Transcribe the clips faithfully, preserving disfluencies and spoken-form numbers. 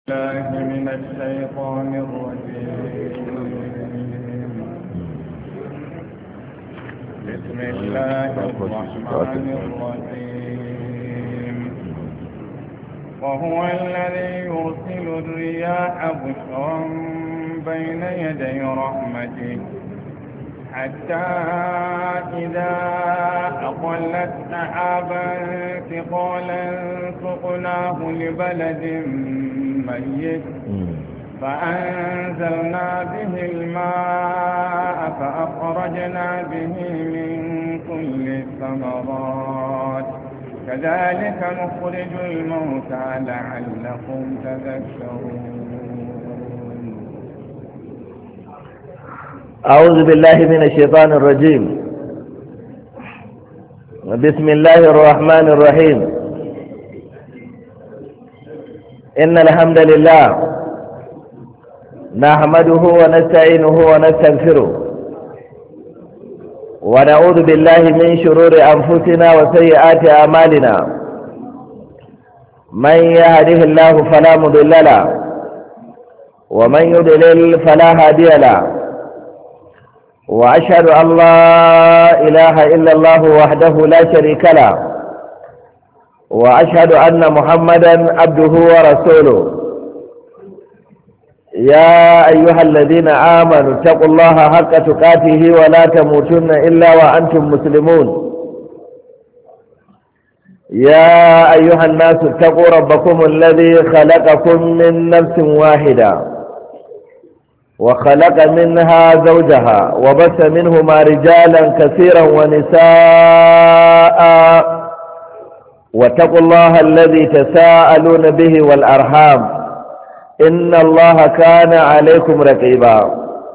الله من الشيطان الرجيم. بسم الله الرحمن الرحيم. وهو الذي يرسل الرياح بشرا بين يدي رحمته حتى إذا أقلت سحابا ثقالا سقناه لبلد ميت فأنزلنا به الماء فأخرجنا به من كل الثمرات كذلك نخرج الموتى لعلكم تذكرون. أعوذ بالله من الشيطان الرجيم. بسم الله الرحمن الرحيم. إن الحمد لله نحمده ونستعينه ونستغفره ونعوذ بالله من شرور أنفسنا وسيئات أعمالنا. من يهده الله فلا مضل له ومن يضلل فلا هادي له، وأشهد أن لا إله إلا الله وحده لا شريك له، وأشهد أن محمدا عبده ورسوله. يا أيها الذين آمنوا اتقوا الله حق تقاته ولا تموتن إلا وأنتم مسلمون. يا أيها الناس اتقوا ربكم الذي خلقكم من نفس واحدة وخلق منها زوجها وبث منهما رجالا كثيرا ونساء، واتقوا الله الذي تساءلون به والأرحام إن الله كان عليكم رقيبا.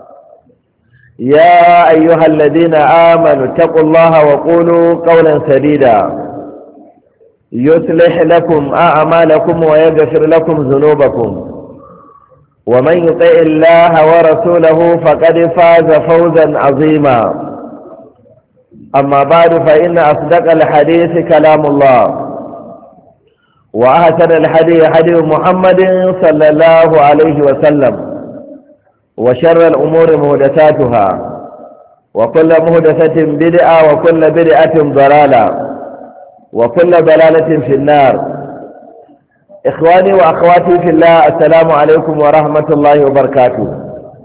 يا أيها الذين آمنوا اتقوا الله وقولوا قولا سديدا يصلح لكم أعمالكم ويغفر لكم ذنوبكم، ومن يطع الله ورسوله فقد فاز فوزا عظيما. أما بعد، فإن أصدق الحديث كلام الله، وأحسن الحديث حديث محمد صلى الله عليه وسلم، وشر الأمور محدثاتها، وكل محدثة بدعة، وكل بدعة ضلالة، وكل ضلالة في النار. إخواني وأخواتي في الله، السلام عليكم ورحمة الله وبركاته.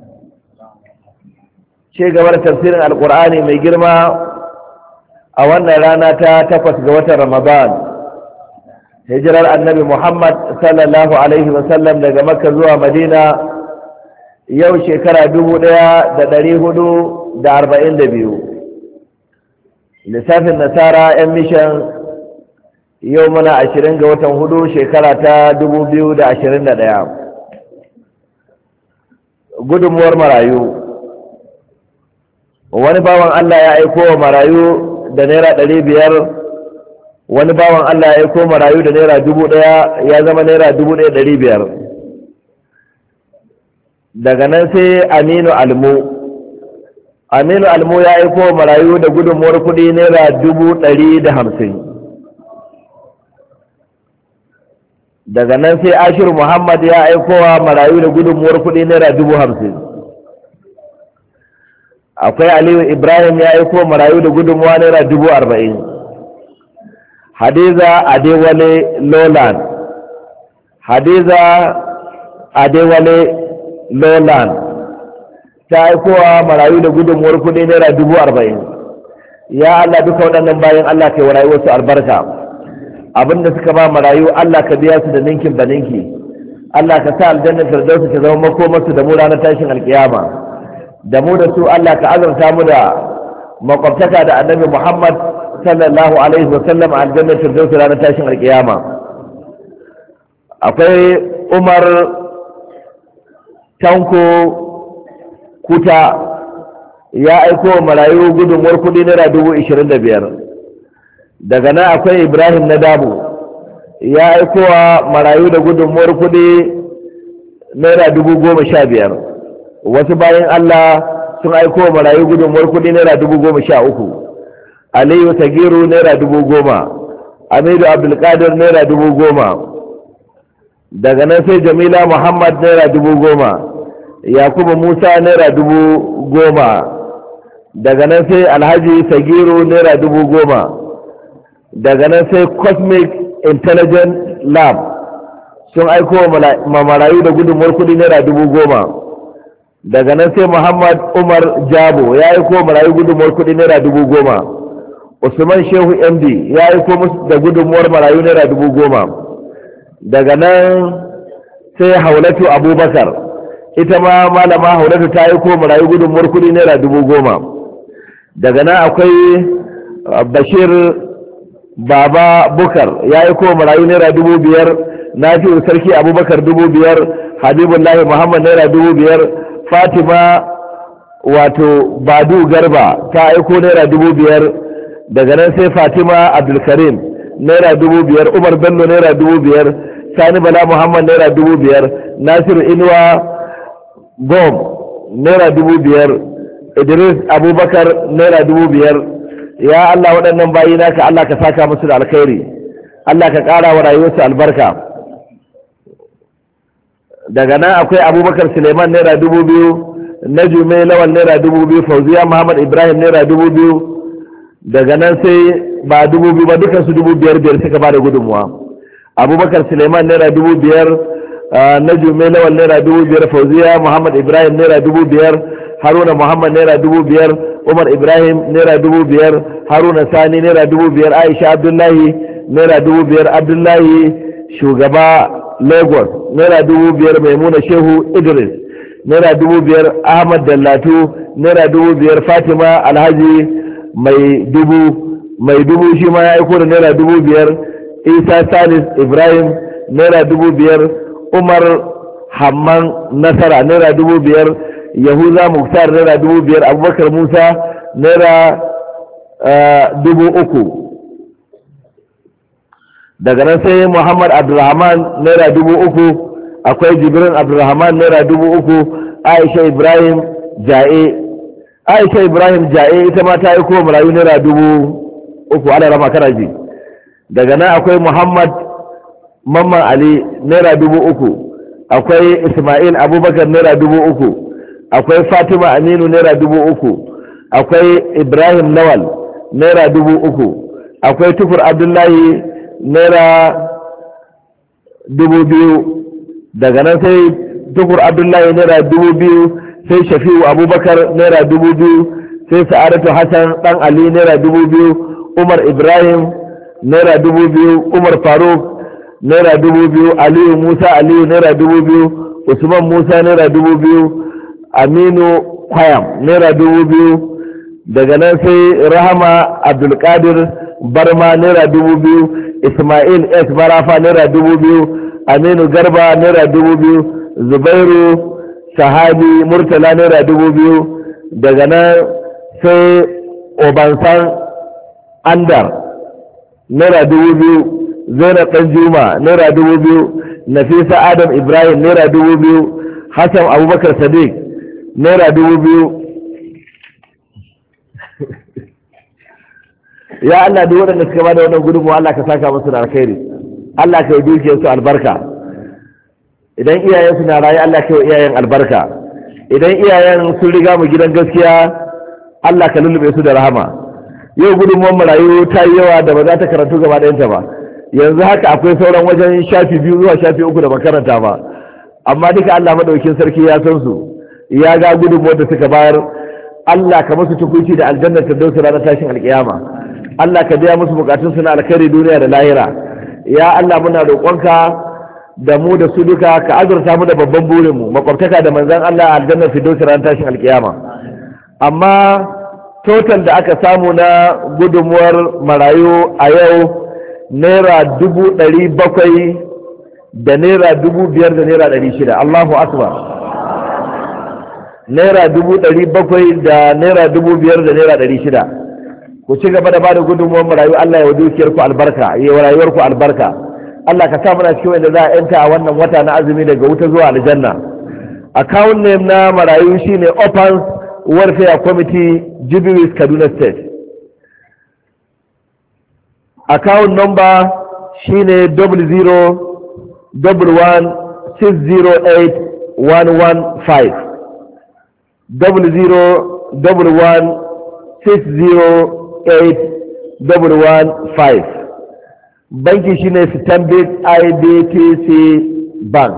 شيء قبل تفسير القرآن من جرمى أولنا لانا تتفس قوة رمضان، هجرة النبي محمد صلى الله عليه وسلم لقى مكة زوى مدينة يو شكرا دبو ديا دا دريهدو دا أربعين دبيو لساف النسارة اميشن yau muna ashirin ga watan hudu shekara ta dubu biyu da ashirin da ɗaya. Gudunmuwar marayu, wani bawan Allah ya aiko wa marayu da naira ɗari biyar, wani bawan Allah ya aiko marayu da naira dubu ɗaya, ya zama naira dubu ɗaya ɗari biyar. Daga nan sai Aminu Almu, Aminu Almu ya aiko wa marayu da gudunmuwar kuɗi naira dubu ɗari da hamsin. Daga nan sai Ashiru Muhammad ya aikowa marayu da gudunmuwar kuɗi naira dubu hamsin. Akwai Aliyu Ibrahim ya aiko marayu da gudunmuwa naira dubu arba'in. Hadiza Adewale Lolan, Hadiza Adewale Lolan ta aikowa marayu da gudunmuwar kuɗi naira dubu arba'in. Ya Allah, duka waɗannan bayan Allah kai wa rayuwarsu albarka. Abinda suka ba marayu Allah ka biya su da ninkin ba ninki. Allah ka sa aljanna firdausi ta zama makomarsu da mu ranar tashin alkiyama. Da mu da su Allah ka azurta mu da makwabtaka da annabi Muhammad sallallahu alaihi wasallam a aljanna firdausi ranar tashin alkiyama. Akwai Umar Tanko Kuta ya aiko marayu gudunmuwar kudi naira dubu ishirin da biyar. Daga nan akwai Ibrahim na Dabu ya aikowa marayu da gudunmuwar kudi naira dubu goma sha biyar. Wasu bayan Allah sun aikowa marayu gudunmuwar kudi naira dubu goma sha uku. Aliyu Sagiru naira dubu goma, Amidu Abdulkadir naira dubu goma, daga nan sai Jamila Muhammad naira dubu goma, Yakubu Musa naira dubu goma, daga nan sai Alhaji Sagiru naira dubu goma, daga nan sai Cosmic Intelligent Lab sun aiko ma marayu da gudunmuwar kudi naira dubu goma, daga nan sai Muhammad Umar Jabo ya aiko marayu gudunmuwar kudi naira dubu goma, Usman Shehu M D ya aiko musu da gudunmuwar marayu naira dubu goma, daga nan sai Haulatu Abubakar ita ma malama Haulatu ta aiko marayu gudunmuwar kudi naira dubu goma, daga nan akwai Bashir Baba Bukar ya aiko marayu naira dubu biyar, Nafi'u Sarki Abubakar dubu biyar, Habibullahi Muhammad naira dubu biyar, Fatima wato Badu Garba ta aiko naira dubu biyar, daga nan sai Fatima Abdulkarim naira dubu biyar, Umar Bello naira dubu biyar, Sani Bala Muhammad naira dubu biyar, Nasiru Inuwa Gom naira dubu biyar, Idris Abubakar naira dubu biyar. Ya Allah waɗannan bayi naka Allah ka saka musu da alkhairi, Allah ka ƙara wa rayuwarsu albarka. Daga nan akwai Abubakar Suleiman naira dubu biyu, Najume Lawal naira dubu biyu, Fauziya Muhammad Ibrahim naira dubu biyu, daga nan sai ba dubu biyu ba dukansu dubu biyar biyar suka ba da gudunmuwa. Abubakar Suleiman naira dubu biyar, Najume Lawal naira dubu biyar, Fauziya Muhammad Ibrahim naira dubu biyar, Haruna Muhammad naira dubu biyar, Umar Ibrahim naira dubu biyar, Haruna Sani naira dubu biyar, Aisha Abdullahi naira dubu biyar, Abdullahi Shugaba Lagos naira dubu biyar, Maimuna Shehu Idris naira dubu biyar, Ahmad Dallatu naira dubu biyar, Fatima Alhaji mai dubu mai dubu shi ma ya aiko da naira dubu biyar, Isa Salis Ibrahim naira dubu biyar, Umar Hamman Nasara naira dubu biyar, Yahuza Muktar naira dubu biyar, Abubakar Musa naira dubu uku, daga nan sai Muhammad Abdulrahman naira dubu uku, akwai Jibrin Abdulrahman naira dubu uku, Aisha Ibrahim Ja'e Aisha Ibrahim Ja'e ita ma ta yi ko marayu naira dubu uku, ana rama kana ji. Daga nan akwai Muhammad Mamman Ali naira dubu uku, akwai Ismail Abubakar naira dubu uku, akwai Fatima Aminu naira dubu uku, akwai Ibrahim Lawal naira dubu uku, akwai Tukur Abdullahi naira dubu biyu, daga nan sai Tukur Abdullahi naira dubu biyu, sai Shafi'u Abubakar naira dubu biyu, sai Sa'adatu Hassan dan Ali naira dubu biyu, Umar Ibrahim naira dubu biyu, Umar Faruk naira dubu biyu, Aliyu Musa Aliyu naira dubu biyu, Usman Musa naira dubu biyu, Aminu Kwayam naira dubu biyu, daga nan sai Rahama Abdulkadir Barma naira dubu biyu, Ismail S Barafa naira dubu biyu, Aminu Garba naira dubu biyu, Zubairu Sahabi Murtala naira dubu biyu, daga nan sai Obansan Andar naira dubu biyu, Zainab Danjuma naira dubu biyu, Nafisa Adam Ibrahim naira dubu biyu, Hassan Abubakar Sadiq naira dubu biyu. Ya Allah duk waɗanda suka bada wannan gudunmu Allah ka saka musu da alkhairi, Allah ka yi dukiyarsu albarka. Idan iyayensu na rayu Allah ka yi iyayen albarka, idan iyayen sun riga mu gidan gaskiya Allah ka lullube su da rahama. Yau gudunmuwan marayu ta yi yawa da ba za ta karantu gaba ɗayanta ba, yanzu haka akwai sauran wajen shafi biyu zuwa shafi uku da makaranta ba, amma duka Allah madaukin sarki ya san su, ya ga gudunmuwar da suka bayar. Allah ka musu tukunci da aljannar firdausi ranar tashin alkiyama, Allah ka biya musu bukatun su na alkhairi duniya da lahira. Ya Allah muna roƙonka da mu da su duka ka azurta mu da babban burin mu makwabtaka da manzon Allah aljannar firdausi ranar tashin alkiyama. Amma total da aka samu na gudunmuwar marayu a yau naira dubu ɗari bakwai da naira dubu biyar da naira ɗari shida. Allahu akbar. Naira dubu ɗari bakwai da naira dubu biyar da naira ɗari shida. Ku ci gaba da bada gudunmuwar marayu. Allah ya wa dukiyar ku albarka, ya wa rayuwar ku albarka. Allah ka sa muna cikin wanda za a yanta a wannan wata na azumi daga wuta zuwa aljanna. Account name na marayu shine Open Welfare Committee, Jibiwis, Kaduna State. Account number shine double zero double one six zero eight one one five double zero double one six zero eight double one five. Banki shine Stanbic I B T C Bank.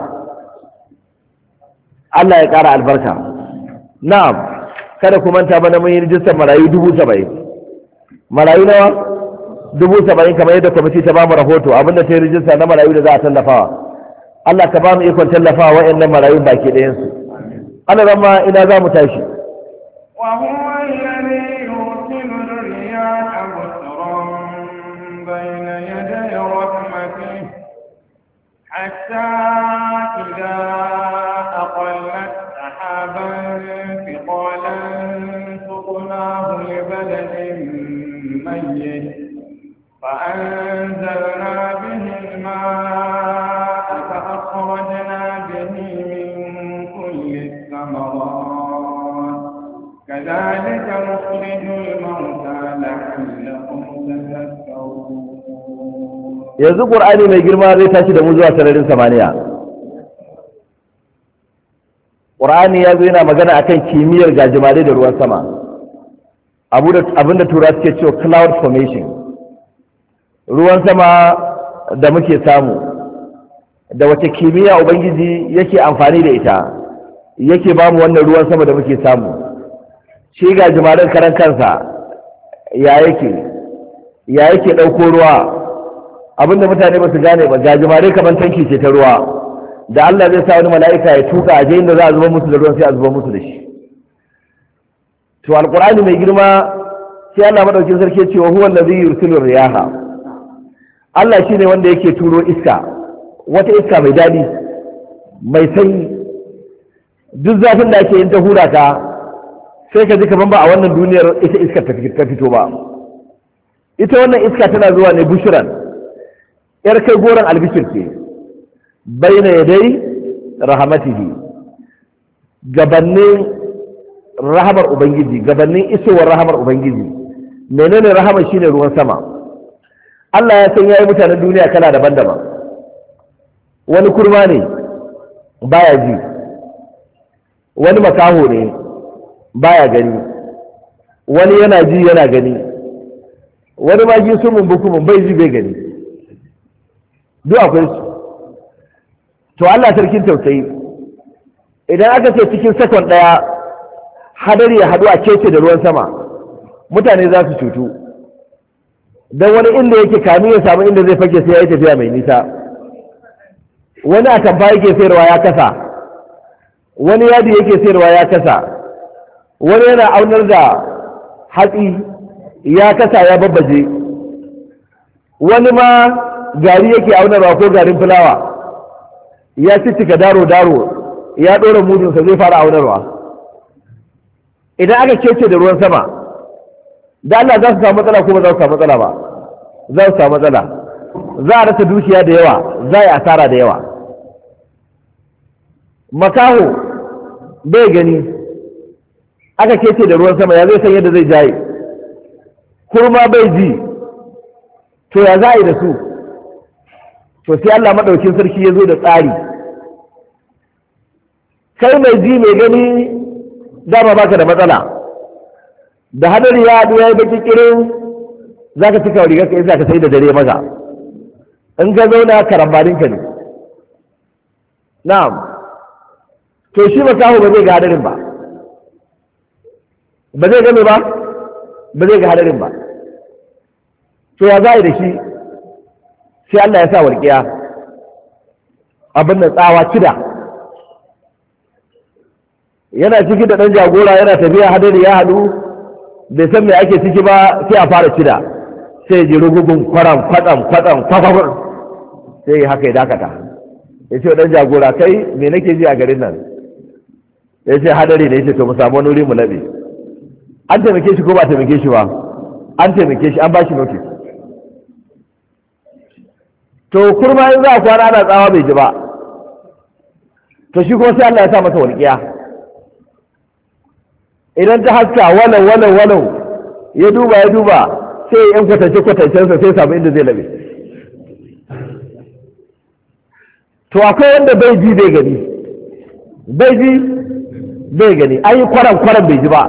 Allah ya ƙara albarka. Na'am, kada ku manta bana mun yi rijistar marayu dubu saba'in. Marayu nawa? Dubu saba'in kamar yadda kwamiti ta ba mu rahoto abinda ta yi rijista na marayu da za a tallafawa. Allah ka ba mu ikon tallafawa wa'annan marayu baki ɗayansu. Allah ramma ina za mu tashi. وهو الذي يرسل الرياح بشرا بين يدي رحمته حتى إذا أقلت سحابا ثقالا سقناه لبلد ميت فأنزلنا به الماء فأخرجنا به من كل الثمرات كذلك نخرج الموتى لعلهم تذكرون. yanzu ƙur'ani mai girma zai tashi da mu zuwa sararin samaniya. ƙur'ani ya zo yana magana akan kimiyyar gajimare da ruwan sama, abinda tura suke cewa cloud formation. Ruwan sama da muke samu da wace kimiyya ubangiji yake amfani da ita yake ba mu wannan ruwan sama da muke samu. Shi gajimaren karan kansa ya yake ya yake ɗauko ruwa, abinda mutane ba su gane ba, gajimare kamar tanki ce ta ruwa da Allah zai sa wani mala'ika ya tuka a jayin da za a zuba musu da ruwan sai a zuba musu da shi. To alqur'ani mai girma sai Allah madaukin sarki cewa huwa allazi yursilu riyaha, Allah shine wanda yake turo iska, wata iska mai dadi mai sanyi, duk zafin da ake yin ta hura ka sai ka ji kaman ba a wannan duniyar ita iska ta fito ba. Ita wannan iska tana zuwa ne bushiran, yar kai goron albishir ce, baina yadai rahamatihi, gabanin rahamar ubangiji, gabanin isowar rahamar ubangiji. Menene rahamar? shine ruwan sama. Allah ya san yayi mutanen duniya kala daban-daban. Wani kurma ne baya ji, wani makaho ne baya gani, wani yana ji yana gani, wani ma ji sumun bukumun bai ji bai gani, duk akwai su. To Allah sarkin tausayi, idan aka ce cikin sakon ɗaya hadari ya haɗu a kece da ruwan sama, mutane za su cutu, don wani inda yake kami ya samu inda zai fake sai ya yi tafiya mai nisa. Wani a tamfa yake sayarwa ya kasa, wani yadi yake sayarwa ya kasa, wani yana aunar da hatsi ya kasa ya babbaje, wani ma gari yake aunarwa ko garin fulawa ya cicika daro-daro ya ɗora mudunsa zai fara aunarwa. Idan aka kece da ruwan sama, da Allah za su samu matsala ko ba za su samu matsala ba? Za su samu matsala, za a rasa dukiya da yawa, za a yi asara da yawa. Makaho bai gani, aka kece da ruwan sama ya zai san yadda zai jaye. Kurma bai ji, to ya za a yi da su? To sai Allah maɗaukin sarki ya zo da tsari. Kai mai ji mai gani dama baka da matsala, da hadari ya haɗu ya yi baki kirin za ka cika rigar ka isa ka sai da dare maza, in ka zauna karambaninka ne. Na'am, to shi makaho ba zai ga hadarin ba, ba zai gane ba, ba zai ga hadarin ba. To ya za da shi? Sai Allah ya sa walƙiya, abin da tsawa kida, yana ciki da ɗan jagora yana tafiya hadari ya haɗu bai san me ake ciki ba sai a fara kida, sai ji rugugun kwaram kwatsam kwatsam kwakwar sai haka ya dakata ya ce ɗan jagora kai me nake ji a garin nan? Ya ce hadari ne. Ya ce to mu samu wani wuri mu laɓe. An taimake shi ko ba taimake shi ba? An taimake shi, an ba shi notice. To kurma in za a kwana ana tsawa bai ji ba, to shi kuma sai Allah ya sa masa walƙiya. Idan ta haska walau walau walau ya duba ya duba sai yan kwatance kwatancensa sai samu inda zai labe. to akwai wanda bai ji bai gani bai ji bai gani an yi kwaran kwaran bai ji ba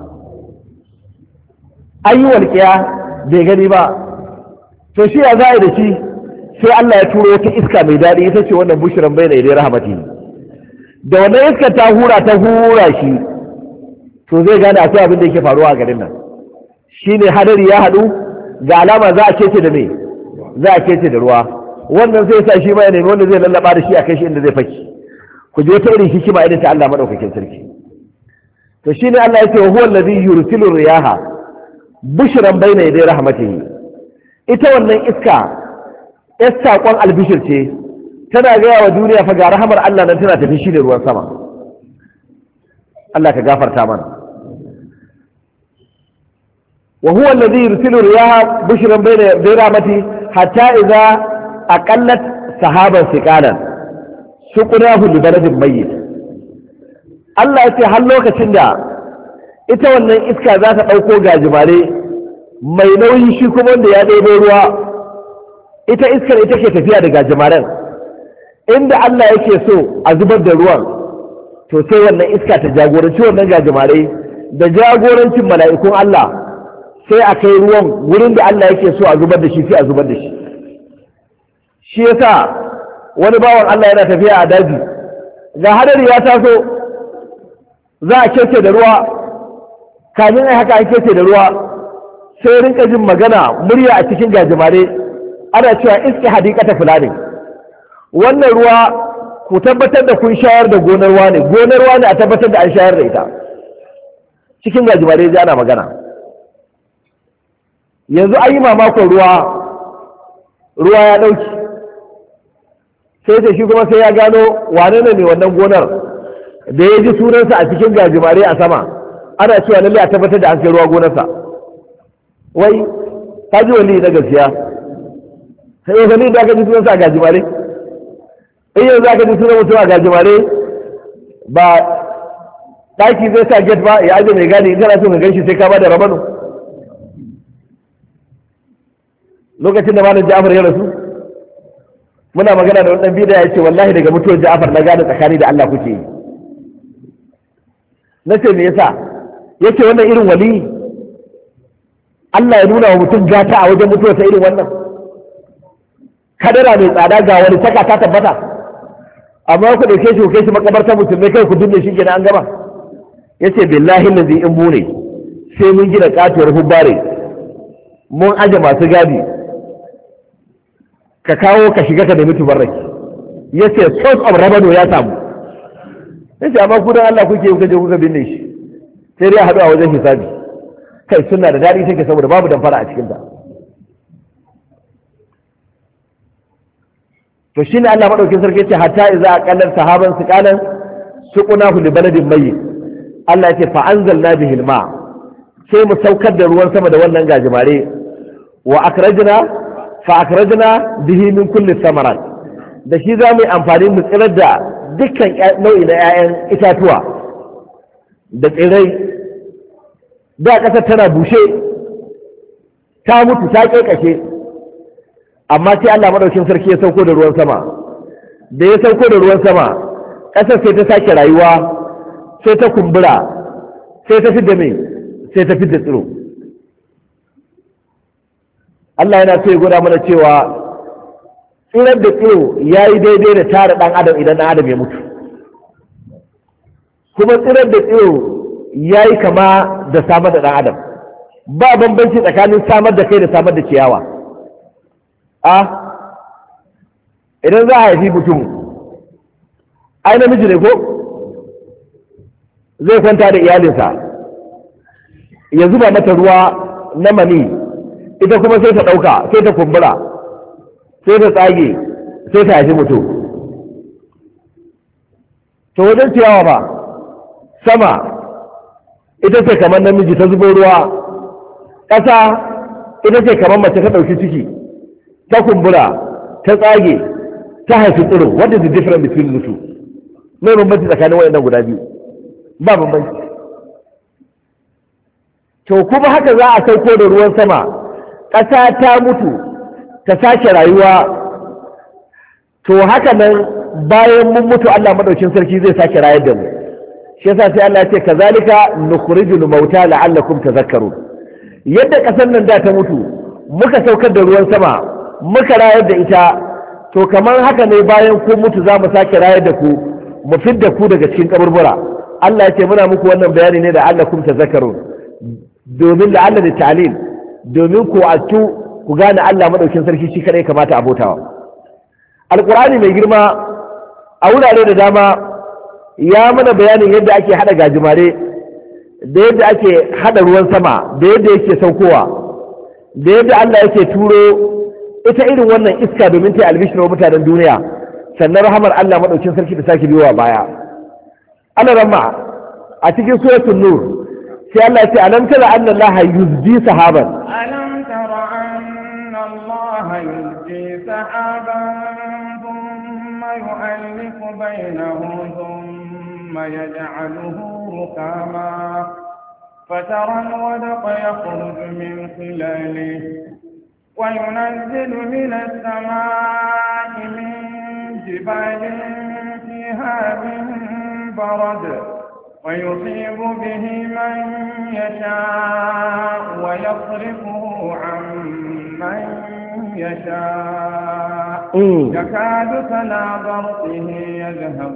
an yi walƙiya bai gani ba to shi ya za a yi da shi sai Allah ya turo wata iska mai daɗi ita ce wannan bushiran bai na idai rahamati da wannan iska ta hura ta hura shi to zai gane akwai abin da yake faruwa a garin nan shi ne hadari ya haɗu ga alama za a kece da me za a kece da ruwa wannan zai sa shi ma ya nemi wanda zai lallaba da shi a kai shi inda zai faki ku je wata irin hikima irin ta Allah madaukakin sarki to shi ne Allah ya ce wa huwa allazi yursilu riyaha bushran bayna yaday rahmatihi ita wannan iska yar saƙon albishir ce tana gaya wa duniya fa ga rahamar Allah nan tana tafi shi da ruwan sama Allah ka gafarta mana wa huwa alladhi yursilu riyaha bushran bayna yaday rahmatihi hatta idza aqallat sahaban thiqalan suqnahu li baladin mayyit Allah ya ce har lokacin da ita wannan iska za ta ɗauko gajimare mai nauyi shi kuma wanda ya ɗebo ruwa ita iskar ita ke tafiya da gajimaren inda Allah yake so a zubar da ruwan to sai wannan iska ta jagoranci wannan gajimare da jagorancin mala'ikun Allah sai a kai ruwan wurin da Allah yake so a zubar da shi sai a zubar da shi shi yasa wani bawan Allah yana tafiya a daji ga hadari ya taso za a kece da ruwa kamin ai haka an kece da ruwa sai rinka jin magana murya a cikin gajimare ana cewa iski hadikata fulani wannan ruwa ku tabbatar da kun shayar da gonar wani gonar wani a tabbatar da an shayar da ita cikin gajimare ya ana magana yanzu an yi mamakon ruwa ruwa ya ɗauki sai da shi kuma sai ya gano wane ne mai wannan gonar da ya ji sunansa a cikin gajimare a sama ana cewa lalle a tabbatar da an kai ruwa gonarsa wai ka ji wani na gaskiya sai yau wani da aka ji sunansa a gajimare in yanzu aka ji sunan mutum a gajimare ba ɗaki zai sa get ba ya aje mai gani in kana so ka ganshi sai ka ba da rabano lokacin da malam Ja'far ya rasu muna magana da wannan bid'a ya ce wallahi daga mutuwar Ja'far na gane tsakani da Allah kuke yi na ce me yasa yake wannan irin wali Allah ya nuna wa mutum gata a wajen mutuwar ta irin wannan kadara mai tsada ga wani taka ta tabbata amma ku dauke shi ku kai shi makabartar mutum ne kai ku dinne shi kenan an gama yace billahi lazi in bune sai mun gina katuwar hubbare mun aje masu gadi ka kawo ka shiga ka nemi tubarraki yace source of revenue ya samu yace amma ku dan Allah kuke kuka je kuka binne shi sai dai haɗu a wajen hisabi kai suna da daɗi take saboda babu damfara a cikinta to shi ne Allah maɗaukin sarki ce hatta iza a ƙallar sahaban su ƙalan su ƙuna li baladin mai Allah ya ce fa anzalna bihi alma sai mu saukar da ruwan sama da wannan gajimare wa akrajna fa akrajna bihi min kulli samarat da shi za mu yi amfani mu tsirar da dukkan nau'i na 'ya'yan itatuwa da tsirrai da ƙasar tana bushe ta mutu ta ƙeƙashe amma sai Allah maɗaukin sarki ya sauko da ruwan sama da ya sauko da ruwan sama ƙasar sai ta sake rayuwa sai ta kumbura sai ta fidda mai sai ta fidda tsiro Allah yana so ya gwada mana cewa tsirar da tsiro ya yi daidai da tara ɗan adam idan ɗan adam ya mutu kuma tsirar da tsiro ya yi kama da samar da ɗan adam ba bambanci tsakanin samar da kai da samar da ciyawa a idan za a haifi mutum ai namiji ne ko zai kwanta da iyalinsa ya zuba mata ruwa na mani ita kuma sai ta ɗauka sai ta kumbura sai ta tsage sai ta haifi mutum to wajen ciyawa ba sama ita ce kamar namiji ta zubo ruwa ƙasa ita ce kamar mace ta ɗauki ciki ta kumbura ta tsage ta haifi tsiro. What is the difference between the two? Mai bambanci tsakanin waɗannan guda biyu ba bambanci. To kuma haka za a sauko da ruwan sama ƙasa ta mutu ta sake rayuwa to haka nan bayan mun mutu Allah madaukin sarki zai sake rayar da mu shi yasa sai Allah ya ce kazalika nukhrijul mauta la'allakum tadhakkarun yadda kasar nan da ta mutu muka saukar da ruwan sama muka rayar da ita to kamar haka ne bayan ku mutu za mu sake rayar da ku mu fidda ku daga cikin kaburbura Allah ya ce muna muku wannan bayani ne da allakum tadhakkarun domin la'alla da ta'lil domin ku atu ku gane Allah madaukin sarki shi kadai kamata a bautawa alqur'ani mai girma a wurare da dama ya mana bayanin yadda ake hada gajimare da yadda ake hada ruwan sama da yadda yake saukowa da yadda Allah yake turo ita irin wannan iska domin ta albishir wa mutanen duniya sannan rahamar Allah madaukin sarki da sake biyowa baya ana ramma a cikin suratul nur sai Allah ya ce alam tara anna Allah yuzdi sahaban alam tara anna Allah yuzdi sahaban thumma yu'allifu bainahu thumma yaj'aluhu rukama فترى الودق يخرج من خلاله وينزل من السماء من جبال فيها من برد ويصيب به من يشاء ويصرفه عن من يشاء يكاد سنا برقه يذهب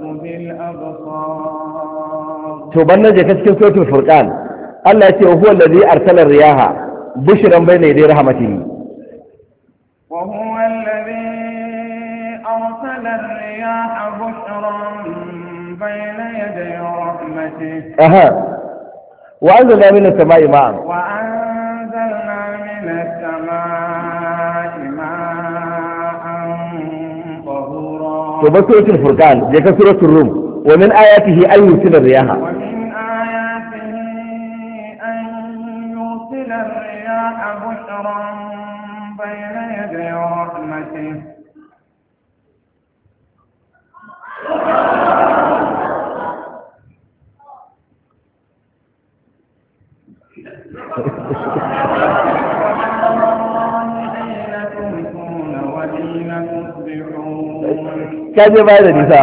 بالأبصار تبنى جكسكين سورة الفرقان الله يقول هو الذي أرسل الرياح بشرا بين يدي رحمته وهو الذي أرسل الرياح بشرا بين يدي رحمته أها وأنزلنا من السماء ماء وأنزلنا من السماء ماء طهورا وبس سورة الفرقان جاء سورة الروم ومن آياته أن يرسل الرياح ومن آياته أن يرسل الرياح بشرا بين يدي رحمته kaje baya da nisa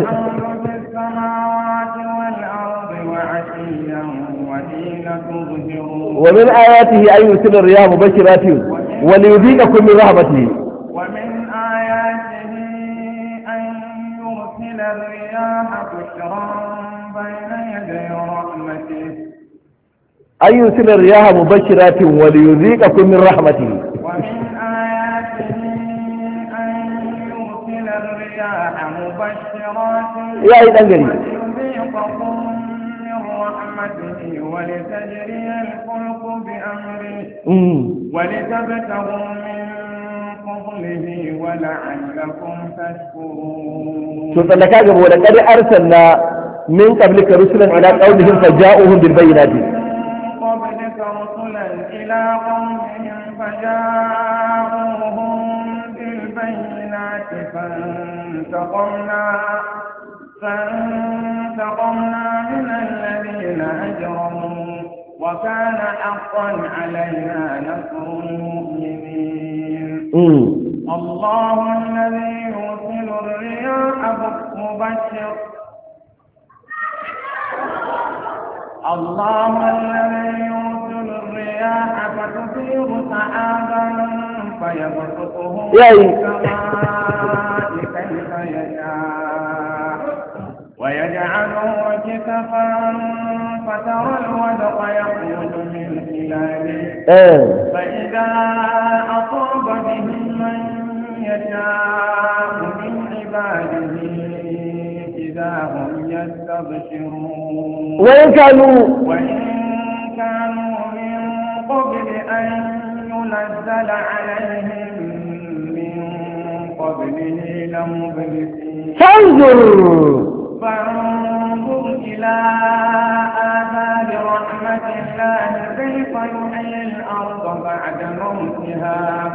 ومن آياته أن يرسل الرياح مبشرات وليذيقكم من رحمته ومن آياته أن يرسل الرياح بشرا بين يدي رحمته أن يرسل الرياح مبشرات وليذيقكم من رحمته ومن آياته أن يرسل الرياح مبشرات يا إذن وليذيقكم من رحمته ولتجري الفلك بأمره ولتبتغوا من فضله ولعلكم تشكرون تطلقا قبل ولقد أرسلنا من قبلك رسلا إلى قومهم فجاءوهم بالبينات من قبلك رسلا إلى قومهم فجاءوهم بالبينات فانتقمنا فانتقمنا من الذين أجرموا وكان حقا علينا نصر المؤمنين الله الذي يرسل الرياح مبشر الله الذي يرسل الرياح فتثير سحابا فيبسطه في السماء كيف يشاء ويجعله كسفا فترى الودق يخرج من خلاله فإذا أصاب به من يشاء من عباده إذا هم يستبشرون وإن كانوا وإن كانوا من قبل أن ينزل عليهم من قبله لمبلسين فانظر فانظر إلى آثار رحمة الله كيف يحيي الأرض بعد موتها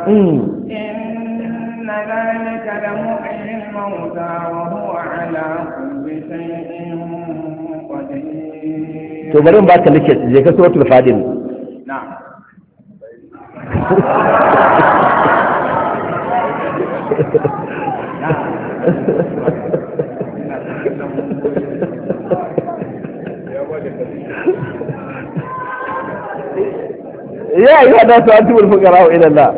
إن ذلك لمحيي الموتى وهو على كل شيء قدير. to bari in baka like je ka suratul fadil na'am ya ayyuha nasu antumul fuqara ila Allah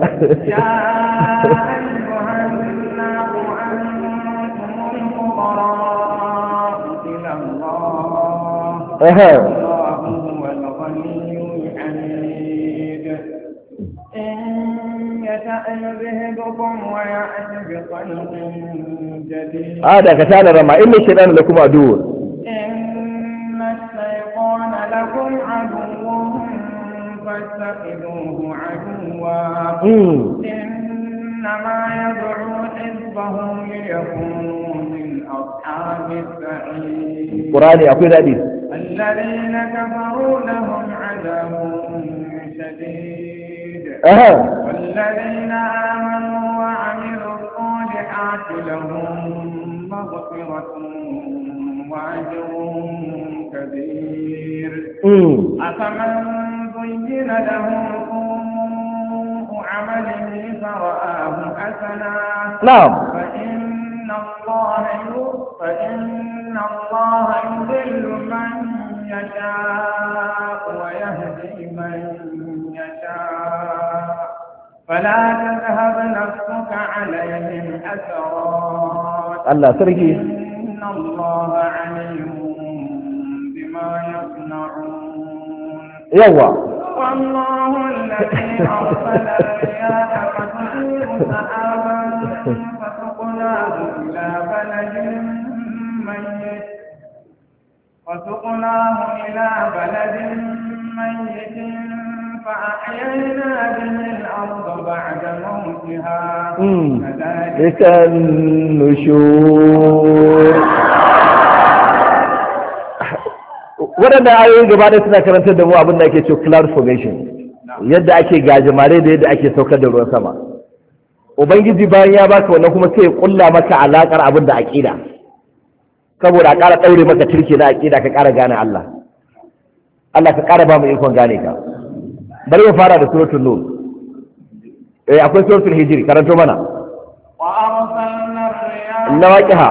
الله هو الغني الحميد إن يشأ يذهبكم ويأت بخلق جديد هذا كتان رمى إن الشيطان لكم عدو إن الشيطان لكم عدو فاتخذوه عدوا إنما يدعو حزبه ليكونوا من أصحاب السعير قرآني أقول حديث الذين كفروا لهم عذاب شديد أه. والذين آمنوا وعملوا الصالحات لهم مغفرة وأجر كبير أفمن زين له سوء عمله فرآه حسنا نعم فإن الله فإن الله يضل من يشاء ويهدي من يشاء فلا تذهب نفسك عليهم حسرات الله تركي إن الله عليم بما يصنعون يوا والله الذي أرسل الرياح فتثير سحابا فسقناه إلى بلد ميت وسقناه إلى بلد ميت فأحيينا به الأرض بعد موتها كذلك النشور. waɗanda ayoyi gaba da suna karantar da mu abin da ake cewa cloud formation, yadda ake gajimare da yadda ake saukar da ruwan sama. Ubangiji bayan ya baka wannan kuma sai ya kulla maka alakar abin da aqida, saboda a ƙara ɗaure maka turke na aqida ka ƙara gane Allah. Allah ka ƙara ba mu ikon gane ka. Bari mu fara da suratul nur. Eh akwai suratul hijr, karanto mana. Wa arsalna ar-riyaha lawaqiha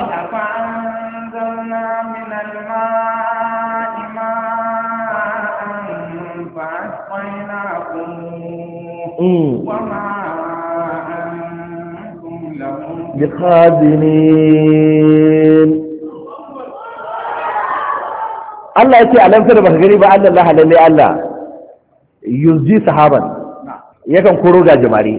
وما أنتم لهم بخازنين. Allah ya ce a lamsar da baka gani ba Allah Allah lalle Allah yunzi sahaban yakan koro gajimare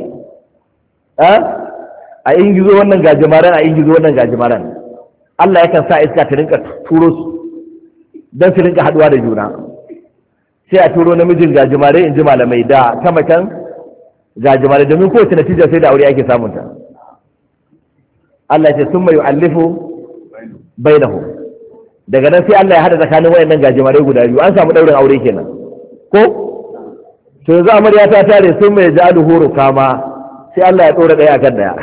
a in gizo wannan gajimaren a in gizo wannan gajimaren Allah yakan sa iska ta rinka turo su don su rinka haduwa da juna, sai a turo namijin gajimare in ji malamai da ta macen gajimare domin kowace natija sai da aure ake samunta. Allah ya ce sun mai yu'allifu bainahu, daga nan sai Allah ya hada tsakanin wayannan gajimare guda biyu, an samu daurin aure kenan ko to yanzu amarya ta tare sun mai ja'alu huru kama sai Allah ya tsora daya akan daya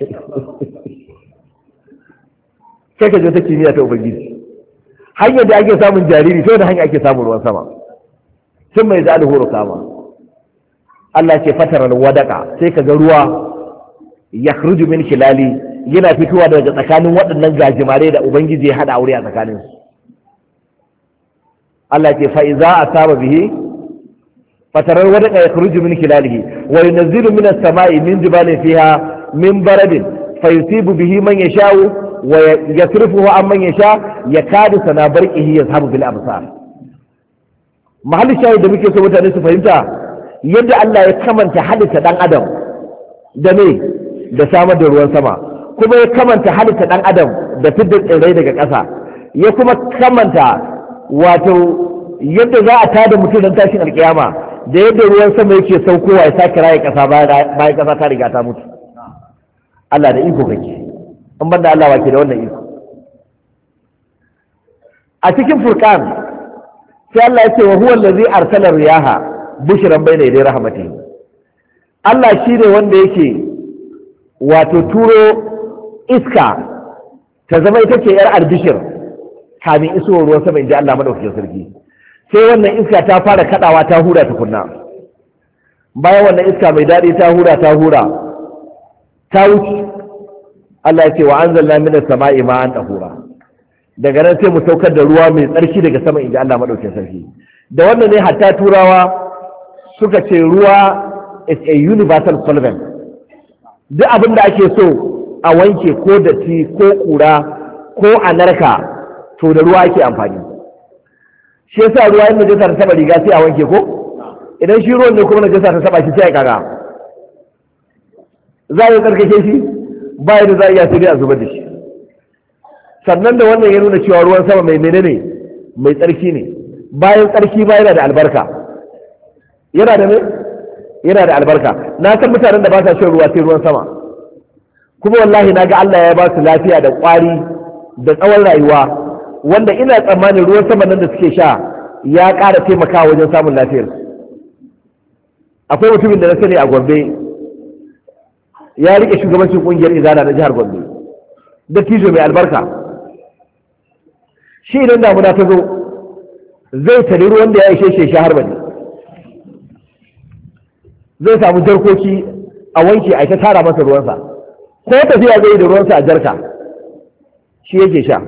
sai ka je ta kimiyya ta ubangiji, hanyar da ake samun jariri to da hanya ake samun ruwan sama. sun mai ja'alu huru kama Allah ce fataral wadaka sai ka ga ruwa ya khruju min khilali yana fitowa daga tsakanin waɗannan gajimare da ubangiji ya hada aure a tsakanin su. Allah ce fa iza asaba bihi fataral wadaka ya khruju min khilalihi wa yunzilu min as-sama'i min jibalin fiha min baradin fayusibu bihi man yasha'u wa yasrifuhu amman yasha yakadu sana barqihi yazhabu bil absar. Mahallin shahid da muke so mutane su fahimta yadda Allah ya kamanta halitta dan adam da me da samar da ruwan sama, kuma ya kamanta halitta dan adam da fitar tsirrai daga ƙasa, ya kuma kamanta wato yadda za a tada mutum don tashin alkiyama da yadda ruwan sama yake saukowa ya sake raye ƙasa bayan ƙasa ta riga ta mutu. Allah da iko kake, an banda Allah wake da wannan iko. A cikin Furqan sai Allah ya ce wa huwa allazi arsala riyaha bushran bayna yaday rahmatihi. Allah shi ne wanda yake wato turo iska ta zama ita ce yar albishir kamin isowar ruwan sama, in ji Allah madaukakin sarki. Sai wannan iska ta fara kadawa ta hura tukunna, bayan wannan iska mai daɗi ta hura ta hura ta wuce, Allah ya ce wa anzalna minas sama'i ma'an tahura, daga nan sai mu saukar da ruwa mai tsarki daga sama, in ji Allah madaukakin sarki. Da wannan ne hatta turawa suka ce ruwa is a universal solvent. Duk abin da ake so a wanke ko datti ko kura ko a narka to da ruwa ake amfani. Shi yasa ruwa yin najasa ta taba riga sai a wanke ko? Idan shi ruwan ne kuma najasa ta taba shi sai a kaga. Za a yi tsarkake shi ba yadda za a iya sai dai a zubar da shi. Sannan da wannan ya nuna cewa ruwan sama mai menene mai tsarki ne. Bayan tsarki ba yana da albarka. Yana da me? Yana da albarka. Na san mutanen da ba sa shan ruwa sai ruwan sama. Kuma wallahi na ga Allah ya ba su lafiya da ƙwari da tsawon rayuwa, wanda ina tsammanin ruwan sama nan da suke sha ya ƙara taimakawa wajen samun lafiyar. Akwai mutumin da na sani a Gombe ya rike shugabancin ƙungiyar Izala na jihar Gombe, dattijo mai albarka. Shi idan damuna ta zo zai tari ruwan da ya ishe shi sha har bane. Zai samu jarkoki a wanke a ta tara masa ruwansa, ko tafiya zai yi da ruwansa a jarka shi yake sha.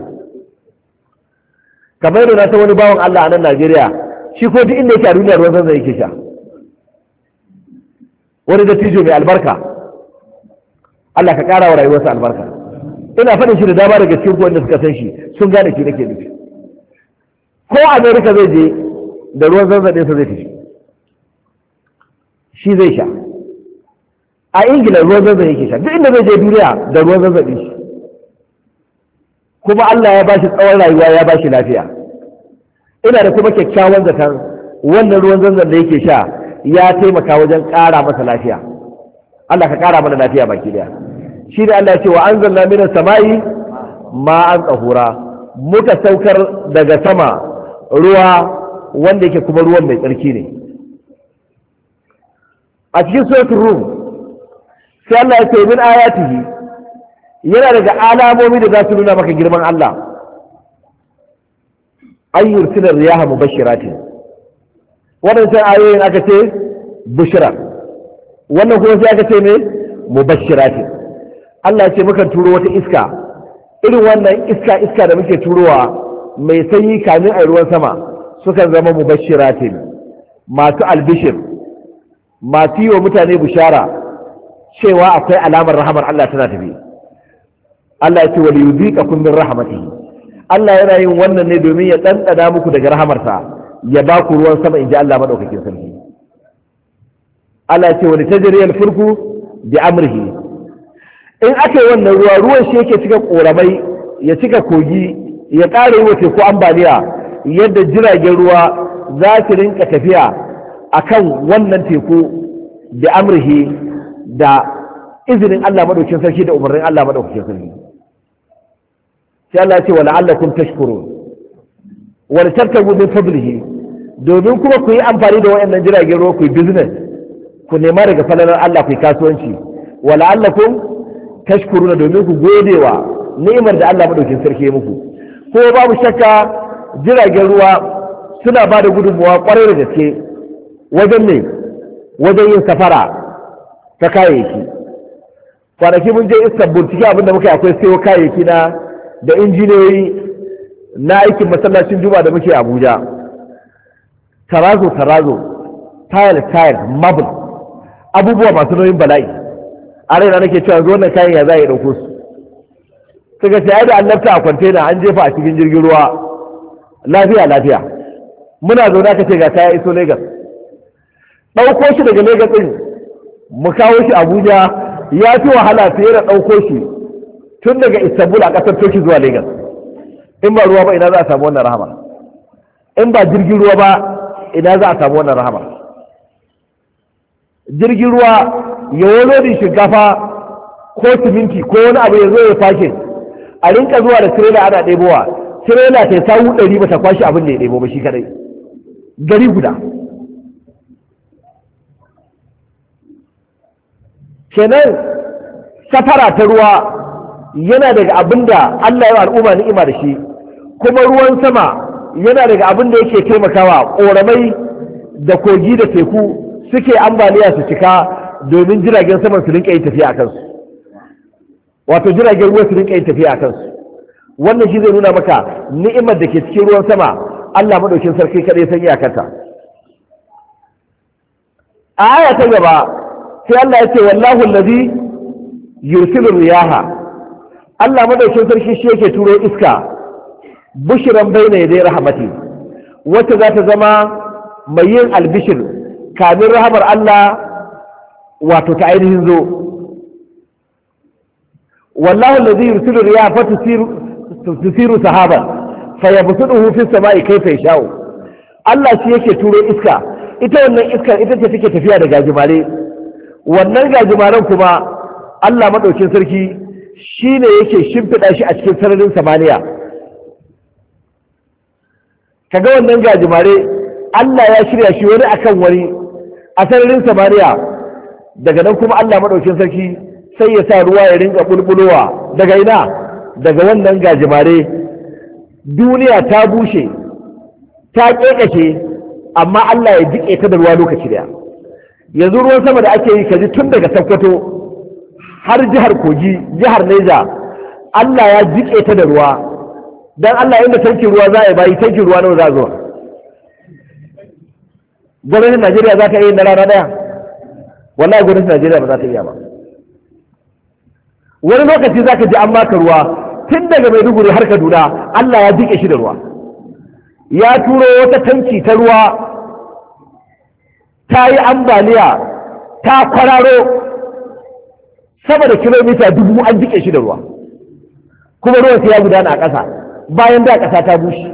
Kamar da na san wani bawan Allah a nan Najeriya, shi ko duk inda yake a duniya ruwan zanzan yake sha. Wani dattijo mai albarka, Allah ka ƙara wa rayuwarsa albarka. Ina faɗin shi da dama daga cikin wanda suka san shi sun gane shi nake nufi. Ko Amerika zai je da ruwan zanzan ɗinsa zai tafi, shi zai sha. A Ingila ruwan zanzan yake sha, duk inda zai je duniya da ruwan zanzan ɗin shi. Kuma Allah ya bashi tsawon rayuwa ya bashi lafiya. Ina da kuma kyakkyawan zaton wannan ruwan zanzan da yake sha ya taimaka wajen ƙara masa lafiya. Allah ka ƙara mana lafiya baki daya. Shi da Allah ya ce wa anzalna minas sama'i ma'an tsahura, muka saukar daga sama ruwa wanda yake kuma ruwan mai tsarki ne. A cikin suratul Rum sai Allah ya ce min ayatihi, yana daga alamomi da za su nuna maka girman Allah, an yursilar riyaha mubashiratin. Waɗancan ayoyin aka ce bushra, wannan kuma sai aka ce ne mubashiratin. Allah ya ce mukan turo wata iska, irin wannan iska iska da muke turowa mai sanyi kamin a ruwan sama sukan zama mubashiratin, masu albishir, masu yi wa mutane bishara cewa akwai alamar rahamar Allah tana tafi. Allah ya ce wa liyudhiqakum min rahmatihi, Allah yana yin wannan ne domin ya ɗanɗana muku daga rahamarsa, ya ba ku ruwan sama inji Allah madaukakin sarki. Allah ya ce wa litajriya al-fulku bi amrihi, in aka yi wannan ruwa ruwan shi yake cika koramai, ya cika kogi, ya ƙara yi wa teku ambaliya, yadda jiragen ruwa za su rinka tafiya akan wannan teku da amrihi da izinin Allah madaukakin sarki da umarnin Allah madaukakin sarki. Sai Allah ya ce wa la'allakum tashkurun wa litabtagu min fadlihi, domin kuma ku yi amfani da wayannan jiragen ruwa ku yi business, ku nema daga falalar Allah ku yi kasuwanci. Wa la'allakum tashkuruna, domin ku godewa ni'imar da Allah madaukakin sarki ya muku. Ko babu shakka jiragen ruwa suna ba da gudunmuwa kwarai da gaske wajen ne wajen yin safara ta kayayyaki. Kwanaki mun je Istanbul, cikin abin da muka yi akwai sayo kayayyaki na da injiniyoyi na aikin masallacin Juma'a da muke Abuja. Tarazo tarazo, tile tile, marble, abubuwa masu nauyin bala'i. A raina nake cewa zo wannan kayan ya za a yi ɗauko su. Suka ce ai da an lafta a kwantena an jefa a cikin jirgin ruwa, lafiya lafiya. Muna zaune aka ce ga kaya iso Lagos. Ɗauko shi daga Lagos ɗin mu kawo shi Abuja ya fi wahala fiye da ɗauko shi tun daga Istanbul a ƙasar Turki zuwa Lagos. In ba ruwa ba ina za a samu wannan rahama, in ba jirgin ruwa ba ina za a samu wannan rahama. Jirgin ruwa ya wani shinkafa ko siminti ko wani abu ya zo ya fashe, a rinka zuwa da tirela ana ɗebowa, tirela ta sawu ɗari ba ta kwashe abin da ya ɗebo ba shi kadai, gari guda. Kenan safara ta ruwa yana daga abin da Allah ya al'umma ni'ima da shi, kuma ruwan sama yana daga abin da yake taimakawa ƙoramai da kogi da teku suke ambaliya su cika domin jiragen saman su rinka yin tafiya a kansu, wato jiragen ruwa su rinka yin tafiya a kansu. Wannan shi zai nuna maka ni'imar da ke cikin ruwan sama Allah madaukin sarki kadai san iyakarta. a aya ta gaba sai Allah ya ce wallahu allazi yursilu riyaha, Allah madaukin sarki shi yake turo iska bushran bayna yaday rahmati, wacce za ta zama mai yin albishir kamin rahamar Allah wato ta ainihin zo. wallahu allazi yursilu riyaha fatusiru tusiru sahaban fayabsuduhu fi samai kayfa yasha'u, Allah shi yake turo iska, ita wannan iskar ita ce take tafiya da gajimare, wannan gajimaren kuma Allah madaukin sarki shine yake shimfiɗa shi a cikin sararin samaniya. kaga wannan gajimare Allah ya shirya shi wani akan wani a sararin samaniya, daga nan kuma Allah madaukin sarki sai ya sa ruwa ya rinka bulbulowa daga ina, daga wannan gajimare. Duniya ta bushe ta kekashe, amma Allah ya jike ta da ruwa lokaci daya. Yanzu ruwan sama da ake yi kaji tun daga Sokoto har jihar Kogi, jihar Neja, Allah ya jike ta da ruwa. Dan Allah inda tankin ruwa za a yi bayi, tankin ruwa nawa za a zuwa? Gwamnatin Najeriya za ta yi na rana daya? Wallahi gwamnatin Najeriya ba za ta iya ba. Wani lokaci za ka ji an baka ruwa tun daga Maiduguri har Kaduna, Allah ya jike shi da ruwa. Ya turo wata tanki ta ruwa ta yi ambaliya, ta kwararo sama da kilomita dubu, an jike shi da ruwa, kuma ruwan sai ya gudana a ƙasa bayan da ƙasa ta bushe.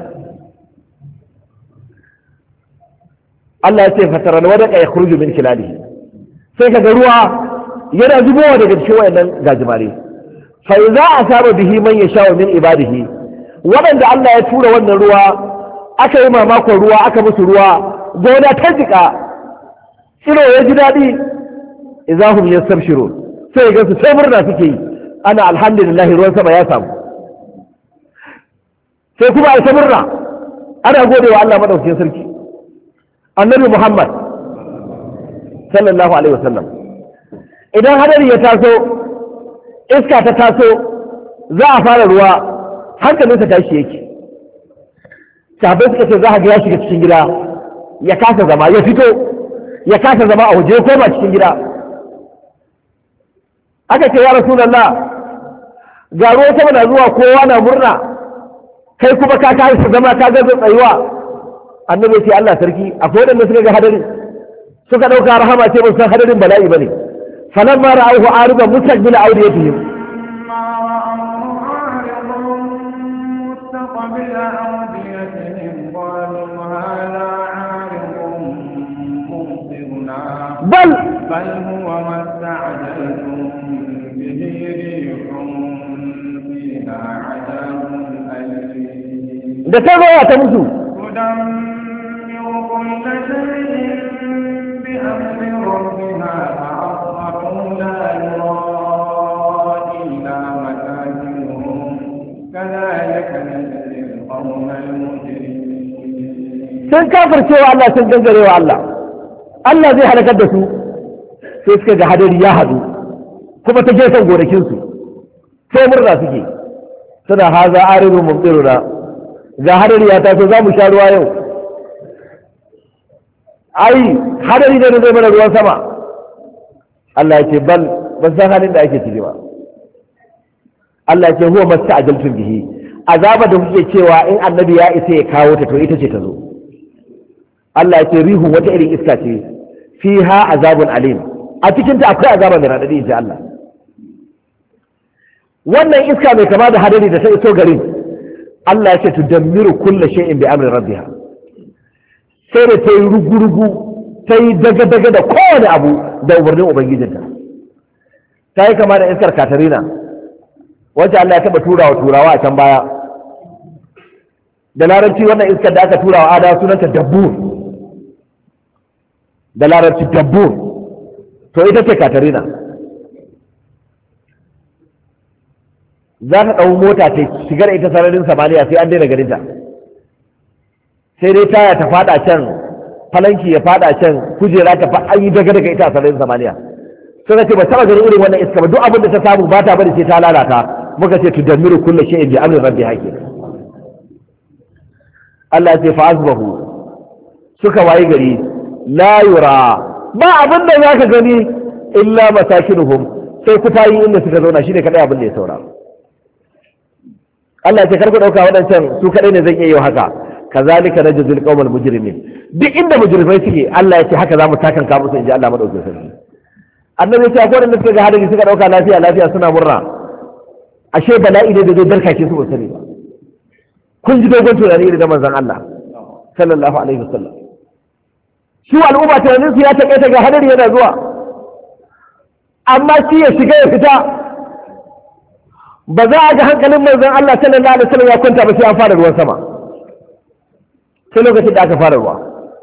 Allah ya ce fatara da wadda ya kurju min kilali, sai kaga ruwa yana zubowa daga cikin wayannan gajimare. fa idza asaba bihi man yasha min ibadihi, waɗanda Allah ya tura wannan ruwa, aka yi mamakon ruwa, aka musu ruwa, gona ta jika, tsiro ya ji daɗi, idza hum yastabshirun, sai ga su sai murna suke yi, ana alhamdulillah ruwan sama ya samu. Sai kuma a ta murna ana gode wa Allah madaukakin sarki. Annabi Muhammad sallallahu alaihi wasallam, idan hadari ya taso, iska ta taso, za a fara ruwa, hankalinsa tashi yake. Sahabbai suka ce za a ga ya shiga cikin gida ya kasa zama, ya fito ya kasa zama a waje ko ba cikin gida. Aka ce ya Rasulullah, ga ruwa sama na zuwa, kowa na murna, kai kuma ka kasa zama, ka gaza tsayuwa. Annabi ce Allah sarki, akwai wadanda suka ga hadari suka dauka rahama ce, ba san hadarin bala'i bane. falamma ra'awhu aridan mustaqbil awdiyatihim bal بل هو ما استعجلتم به ريح فيها عذاب أليم. da ta zo ta mutu تدمر كل شيء بأمر ربها فأصبحوا لا يرى إلا مساكنهم كذلك نجزي القوم المجرمين. sun kafircewa Allah, sun gangarewa Allah, Allah zai halakar da su. Sai suka ga hadari ya hadu kuma ta gefen gonakinsu, sai murna suke, suna haza ariru mumtiruna, ga hadari ya taso za mu sha ruwa yau. Ai hadari ne zai mana ruwan sama. Allah ya ce bal ban san halin da ake ciki ba. Allah ya ce huwa masta'jaltum bihi, azaba da kuke cewa in annabi ya isa ya kawo ta, to ita ce ta zo. Allah ya ce rihu wata irin iska ce, fiha azabun alim, a cikin ta akwai azaba mai radadi inji Allah. Wannan iska mai kama da hadari da ta iso garin, Allah ya ce tudammiru kullu shay'in bi amri rabbiha, sai da ta yi rugu-rugu, ta yi daga-daga da kowane abu da umarnin ubangijinta. Ta yi kama da iskar Katarina, wacce Allah ya taɓa turawa turawa a can baya. Da larabci wannan iskar da aka turawa ada sunanta dabbur, da larabci dabbur, to ita ce Katarina. Za ta ɗau mota ta shigar ita sararin samaniya sai an daina ganinta, sai dai taya ta fada can, falanki ya fada can, kujera ta fa an yi daga daga ita a sararin samaniya. Suka ce ba taba ganin irin wannan iska ba, duk abin da ta samu ba ta bari sai ta lalata. Muka ce tudammiru kullu shay'in bi amri rabbi hakim. Allah ya ce fa asbahu, suka wayi gari la yura ba abin da za ka gani illa masakinuhum sai kufayi inda suka zauna shine kadai abin da ya saura. Allah ya ce karku dauka waɗancan su kadai ne zan iya yi haka, kazalika najzil qawmal mujrimin, duk inda mujrimai suke Allah ya ce haka zamu takanka musu inji Allah madaukakin sarki. Annabi ya ce akwai wanda suka ga hadari suka dauka lafiya lafiya suna murna, ashe bala'i ne da zai darkake su ba sani ba. Kun ji dogon tunani da manzon Allah sallallahu alaihi wasallam. Su al'umma tunanin su ya taƙaita ga hadari yana zuwa, amma shi ya shiga ya fita ba za a ga hankalin manzon Allah sallallahu alaihi wasallam ya kwanta ba sai an fara ruwan sama, sai lokacin da aka fara ruwa.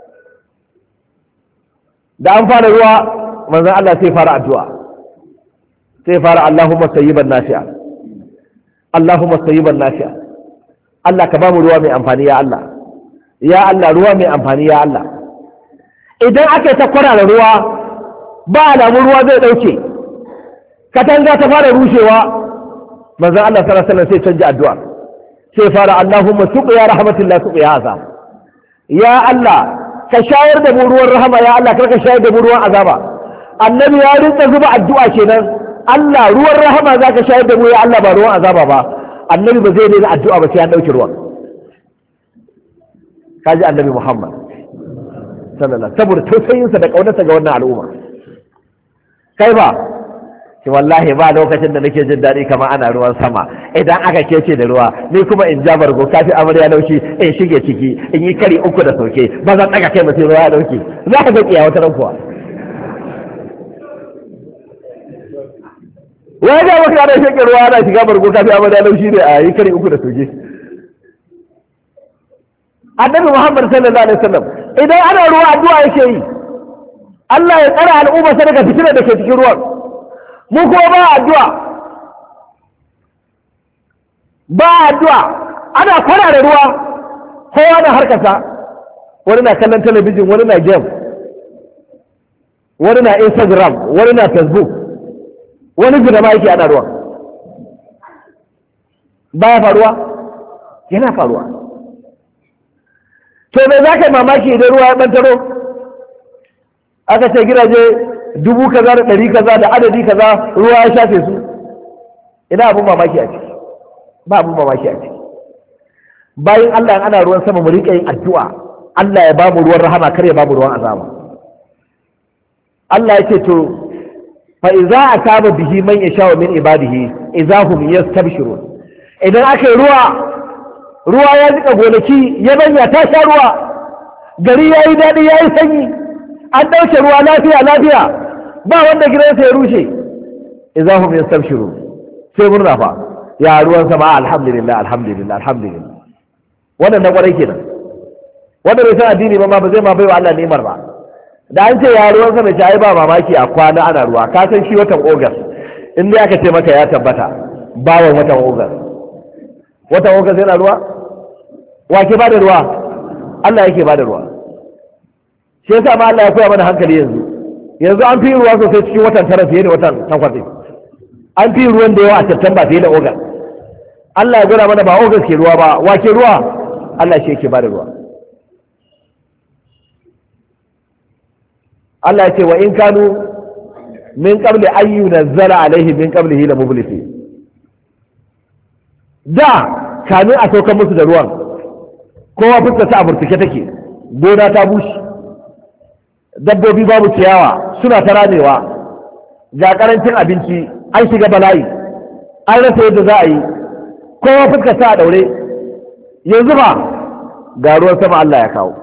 Da an fara ruwa manzon Allah sai fara addu'a, sai fara Allahumma sayyiban nafi'a, Allahumma sayyiban nafi'a, Allah ka ba mu ruwa mai amfani ya Allah, ya Allah ruwa mai amfani ya Allah. Idan aka ta kwarara ruwa ba alamun ruwa zai ɗauke, katanga ta fara rushewa, manzon Allah sallallahu alaihi wasallam sai canja addu'a, sai fara Allahumma suqiya rahmatillah suqiya azab, ya Allah ka shayar da mu ruwan rahama ya Allah kar ka shayar da mu ruwan azaba. Annabi ya rinka zuba addu'a kenan, Allah ruwan rahama zaka shayar da mu ya Allah ba ruwan azaba ba. Annabi ba zai daina addu'a ba sai an dauki ruwan. Kaji Annabi Muhammad sallallahu saboda tausayinsa da kaunarsa ga wannan al'umma. Kai ba ki wallahi ba lokacin da nake jin daɗi kamar ana ruwan sama, idan aka kece da ruwa ni kuma in ja bargo kafi amarya laushi in shige ciki in yi kari uku da sauke ba zan ɗaga kai mutum ruwa ya ɗauke, za ka ga kiyawa wata ran kuwa. wai da maka da shike ruwa ana shiga bargo kafi amarya laushi ne a yi kari uku da sauke. Annabi Muhammad sallallahu alaihi wasallam idan ana ruwa addu'a yake yi, Allah ya tsara al'umma sa daga fitinar da ke cikin ruwan. Mu kuma ba addu'a, ba addu'a, ana kwana da ruwa, kowa na harkasa, wani na kallon talabijin, wani na game, wani na Instagram, wani na Facebook, wani gina ma yake ana ruwa. Ba ya faruwa? Yana faruwa. To me za ka yi mamaki idan ruwa ya ɓantaro? Aka ce gidaje dubu kaza da ɗari kaza da adadi kaza ruwa ya shafe su, ina abin mamaki a ciki, ba abin mamaki a ciki. Bayan Allah ana ruwan sama mu riƙa yin addu'a, Allah ya ba mu ruwan rahama kar ya ba mu ruwan azaba. Allah ya ce to fa iza asaba bihi man yasha min ibadihi idza hum yastabshirun. Idan aka yi ruwa ruwa ya jika gonaki ya banya ta sha ruwa, gari ya yi daɗi ya yi sanyi, an ɗauke ruwa lafiya lafiya ba wanda gidansa ya rushe, idza hum yastabshiru sai murna fa ya ruwan sama alhamdulillah alhamdulillah alhamdulillah. Wannan na kwarai kenan, wanda bai san addini ba ma ba zai ma baiwa Allah ni'imar ba. Da an ce ya ruwan sama ce ai ba mamaki a kwana ana ruwa, ka san shi watan August in dai aka ce maka ya tabbata bawan watan August. Watan August yana ruwa? Wa ke bada ruwa? Allah yake bada ruwa. Shi yasa ma Allah ya koya mana hankali yanzu. Yanzu an fi ruwa sosai cikin watan tara fiye da watan takwas. An fi ruwan da yawa a September fiye da August. Allah ya gwada mana ba August ke ruwa ba, wa ke ruwa? Allah shi yake bada ruwa. Allah ya ce wa in kanu min qabli an yunzala alaihi min qablihi la mublisi. Da kamin a saukar musu da ruwan kowa fuskar ta a burtuke take, gona ta bushe, dabbobi babu ciyawa suna ta ramewa, ga karancin abinci, an shiga bala'i, an rasa yadda za a yi, kowa fuskar ta a daure. Yanzu ba ga ruwan sama Allah ya kawo.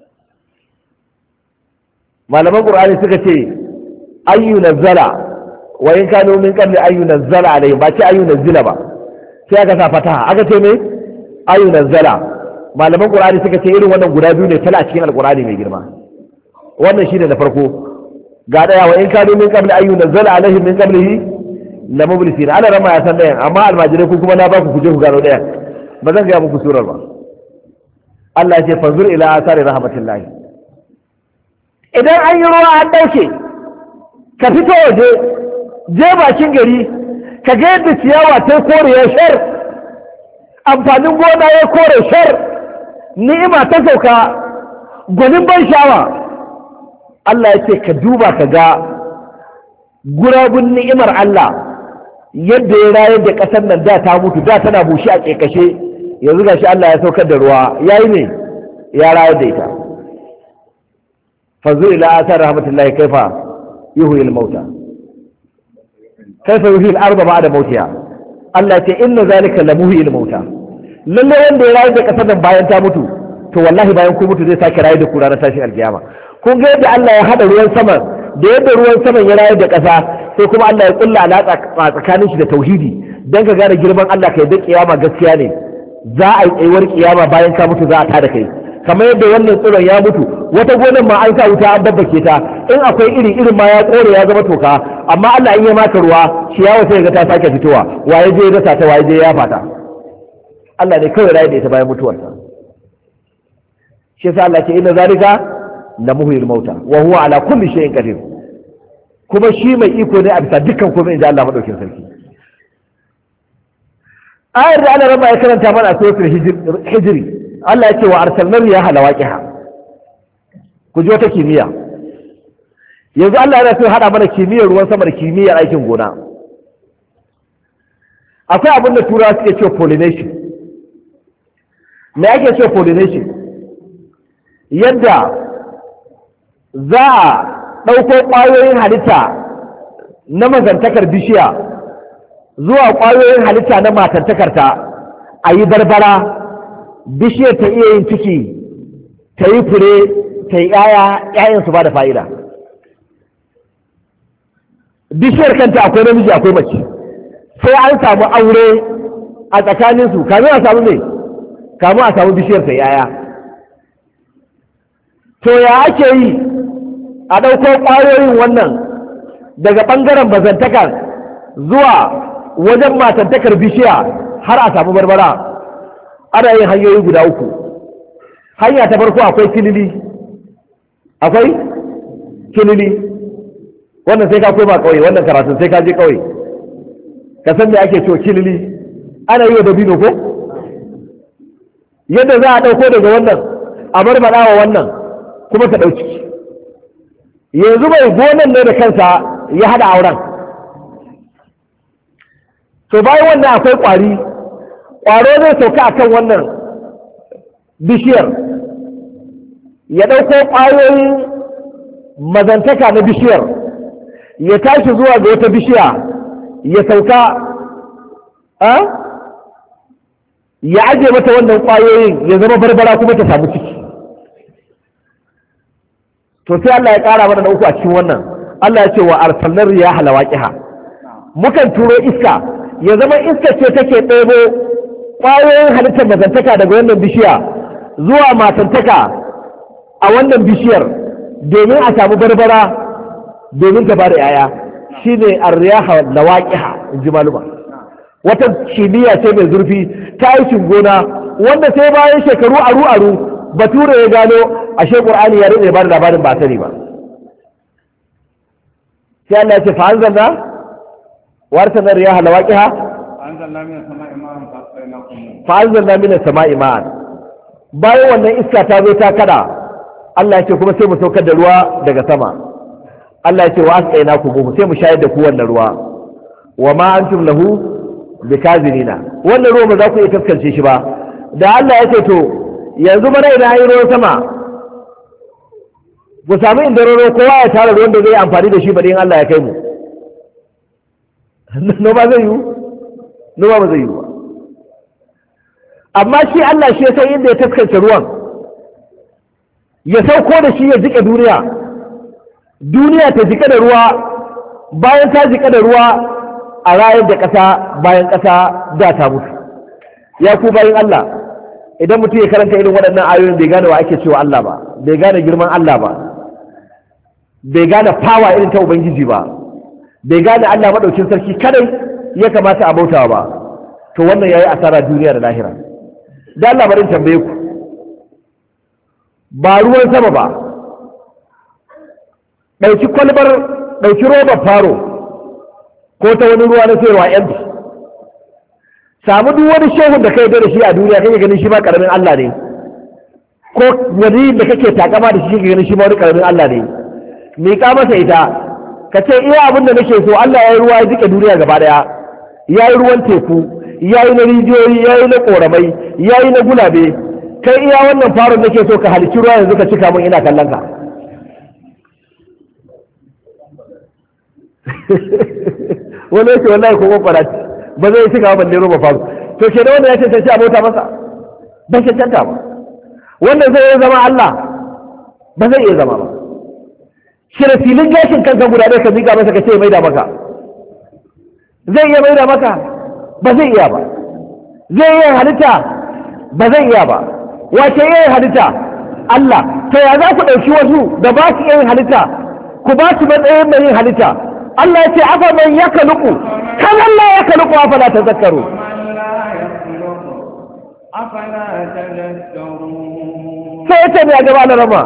Malaman Qur'ani suka ce ayyu nazzala wa in kanu min qabli ayyu nazzala alayhi, ba ce ayyu nazzila ba, sai aka sa fataha aka ce me ayyu nazzala. Malaman Qur'ani suka ce irin wannan guda biyu ne tala a cikin Al-Qur'ani mai girma. Wannan shine na farko, ga daya wa in kanu min qabli ayyu nazzala alayhi min qablihi la mublisin. Ana rama ya san dayan, amma almajirai ku kuma na ba ku kuje ku gano dayan, ba zan ga muku surar ba. Allah ya ce fanzur ila asari rahmatillahi. Idan an yi ruwa an ɗauke, ka fito waje, je bakin gari, ka ga yadda ciyawa ta kore ya shar, amfanin gona ya kore shar, ni'ima ta sauka, gwanin ban sha'awa. Allah ya ce ka duba ka ga gurabun ni'imar Allah yadda ya rayar da ƙasar nan da ta mutu da tana bushe a ƙeƙashe yanzu gashi Allah ya saukar da ruwa yayi ne ya rayar da ita fanzu ila asar rahmatullahi kaifa yuhyil mauta kaifa yuhyil arda ba'da mautiha Allah ya ce inna zalika la muhyil mauta lalle wanda ya rayar da ƙasar nan bayan ta mutu to wallahi bayan ku mutu zai sake rayar da ku ranar tashin alkiyama kun ga yadda Allah ya hada ruwan sama da yadda ruwan saman ya rayar da ƙasa sai kuma Allah ya kulla alaƙa tsakanin shi da tauhidi dan ka gane girman Allah kai da kiyama gaskiya ne za a yi tsayuwar kiyama bayan ka mutu za a tada kai kamar yadda wannan tsiron ya mutu wata gonan ma an sa wuta an babbake ta in akwai iri irin ma ya kore ya zama toka amma Allah in ya maka ruwa ciyawa sai ga ta sake fitowa waye je ya dasa ta waye je ya fata Allah ne kawai rayu da ita bayan mutuwarsa shi yasa Allah ce inna zalika la muhyil mauta wa huwa ala kulli shay'in qadir kuma shi mai iko ne a bisa dukkan komai inda Allah madaukin sarki ayar da Allah rabba ya karanta mana a suratul hijri Allah ya ce wa arsalna riyaha lawaqiha ku ji wata kimiyya yanzu Allah yana so hada mana kimiyyar ruwan sama da kimiyyar aikin gona akwai abin da turawa suke cewa pollination me ake cewa pollination yadda za a ɗauko ƙwayoyin halitta na mazantakar bishiya zuwa ƙwayoyin halitta na matantakarta a yi barbara bishiyar ta iya yin ciki ta yi fure ta yi ‘ya'ya ‘ya'yan su ba da fa'ida bishiyar kanta akwai namiji akwai mace sai an samu aure a tsakaninsu kamin a samu ne kamin a samu bishiyar ta ‘ya'ya to ya ake yi a ɗauko ƙwayoyin wannan daga ɓangaren bazantakar zuwa wajen matantakar bishiya har a samu barbara ana yin hanyoyi guda uku hanya ta farko akwai kilili akwai kilili wannan sai ka koma ƙauye wannan karatun sai ka je ƙauye ka san me ake cewa kilili ana yi wa dabino ko yadda za a ɗauko daga wannan a barbaɗa wa wannan kuma ta ɗauki yanzu mai gonan ne da kansa ya haɗa auren to bayan wannan akwai ƙwari ƙwaro zai sauka a kan wannan bishiyar ya ɗauko ƙwayoyin mazantaka na bishiyar ya tashi zuwa ga wata bishiya ya sauka ya aje mata wannan ƙwayoyin ya zama barbara kuma ta samu ciki to sai Allah ya ƙara mana na uku a cikin wannan Allah ya ce wa arsalnar riyaha lawaqiha mukan turo iska ya zama iska ce take ɗebo ƙwayoyin halittar mazantaka daga wannan bishiya zuwa matantaka a wannan bishiyar domin a samu barbara domin ta bada yaya shine ar-riyaha lawaqiha in ji maluma wata kimiyya ce mai zurfi ta aikin gona wanda sai bayan shekaru aru aru bature ya gano ashe qur'ani ya rike ba da labarin ba sani ba sai Allah ya ce fa anzalna wa arsalna riyaha lawaqiha anzalna min as-sama'i ma'an fa asqaynakum fa anzalna min as-sama'i ma'an bayan wannan iska ta zo ta kada Allah ya ce kuma sai mu saukar da ruwa daga sama Allah ya ce wa asqaynakum sai mu shayar da ku wannan ruwa wa ma antum lahu bikazirina wannan ruwa ba za ku iya taskance shi ba da Allah ya ce to yanzu mana idan ayi ruwan sama ku sami inda roro kowa ya tara ruwan da zai amfani da shi ba in Allah ya kai mu no ba zai yi no ba zai yi ba amma shi Allah shi ya san inda ya taskance ruwan ya sauko da shi ya jike duniya duniya ta jike da ruwa bayan ta jike da ruwa a rayar da ƙasa bayan ƙasa da ta mutu ya ku bayan Allah idan mutum ya karanta irin waɗannan ayoyin bai gane wa ake cewa Allah ba bai gane girman Allah ba bai gane fawa irin ta Ubangiji ba bai gane Allah maɗaukin sarki kadai ya kamata a bautawa ba to wannan yayi asara duniya da lahira da Allah bari tambaye ku ba ruwan sama ba ɗauki kwalbar ɗauki robar faro ko ta wani ruwa na sayarwa yanzu samu duk wani shehun da kai da shi a duniya kake ganin shi ma karamin Allah ne ko wani da kake takama da shi kake ganin shi ma wani karamin Allah ne miƙa masa ita ka ce iya abin da nake so Allah ya yi ruwa ya jike duniya gaba daya ya yi ruwan teku ya yi na rijiyoyi ya yi na ƙoramai ya yi na gulabe kai iya wannan farin nake so ka halicci ruwa yanzu ka cika min ina kallon ka wani yake wallahi ko kwakwara ba zai cika ba balle roba faru to ke da wanda ya ce sai a bauta masa ba shi canta ba wanda zai iya zama Allah ba zai iya zama ba shi da filin gashin kanka guda ɗaya ka miƙa masa ka ce maida maka zai iya maida maka ba zai iya ba zai iya halitta ba zai iya ba wace iya halitta Allah to ya za ku ɗauki wasu da ba su iya halitta ku ba su matsayin mai yin halitta Allah ya ce afa man yakaluku kan Allah ya kaluku afala tazakkaru sai ta ne a gaba na rama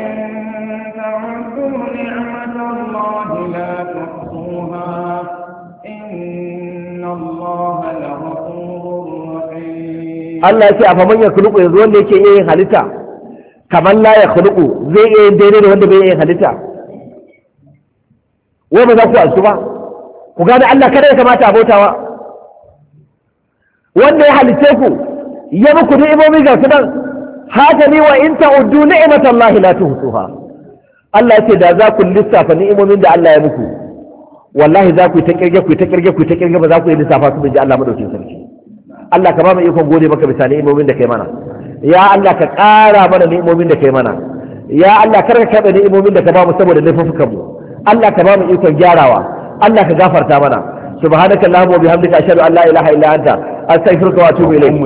Allah ya ce afa man yakaluku yanzu wanda yake yin halitta kamar la ya kaluku zai iya yin daidai da wanda bai yin halitta wai ba za ku asu ba ku gane Allah kada ya kamata a bautawa wanda ya halice ku ya muku ni'imomi ga su nan haka ni wa in ta'uddu ni'matallahi la tuhsuha Allah ce da za ku lissafa ni'imomin da Allah ya muku wallahi za ku ta kirge ku ta kirge ku ta kirge ba za ku yi lissafa su da Allah madaukakin sarki Allah ka ba mu ikon gode maka bisa ni'imomin da kai mana ya Allah ka ƙara mana ni'imomin da kai mana ya Allah kar ka kaɗa ni'imomin da ka ba mu saboda laifukan mu Allah ka ba mu ikon gyarawa Allah ka gafarta mana subhanaka allahumma wa bihamdika ashhadu an la ilaha illa anta astaghfiruka wa atubu ilayk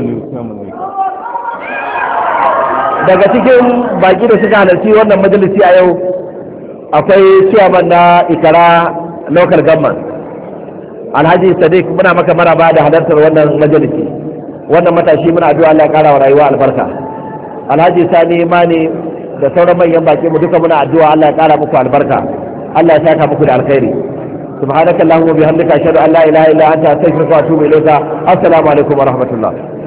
daga cikin baki da suka halarci wannan majalisi a yau akwai chairman na Ikara local government Alhaji Sadiq muna maka maraba da halartar wannan majalisi wannan matashi muna addu'a Allah ya kara wa rayuwa albarka Alhaji Sani Mani da sauran manyan baki mu duka muna addu'a Allah ya kara muku albarka Allah ya saka muku da alkhairi subhanaka allahumma bihamdika ashhadu an la ilaha illa anta astaghfiruka wa atubu ilayka assalamu alaikum wa rahmatullah